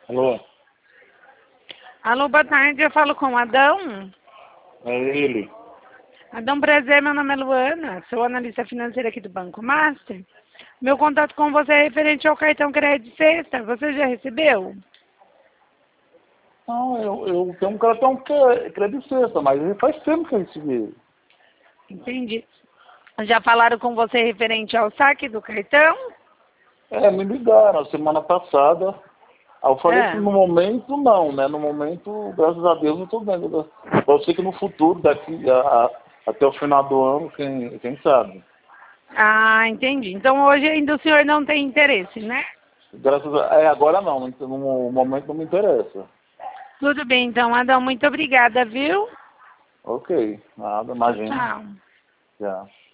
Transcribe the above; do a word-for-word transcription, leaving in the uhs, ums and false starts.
Alô? Alô, boa tarde, eu falo com o Adão. É ele. Adão, prazer, meu nome é Luana, sou analista financeira aqui do Banco Master. Meu contato com você é referente ao cartão crédito sexta, você já recebeu? Não, eu, eu tenho um cartão que é crédito sexta, mas faz tempo que eu recebi. Entendi. Já falaram com você referente ao saque do cartão? É, me ligaram semana passada. Aí eu falei É. que no momento não, né? No momento, graças a Deus, eu tô vendo. Pode ser que no futuro, daqui a, a, até o final do ano, quem, quem sabe. Ah, entendi. Então hoje ainda o senhor não tem interesse, né? Graças a, é, agora não, no momento não me interessa. Tudo bem, então, Adão, muito obrigada, viu? Ok, nada, imagina. Tchau. Já.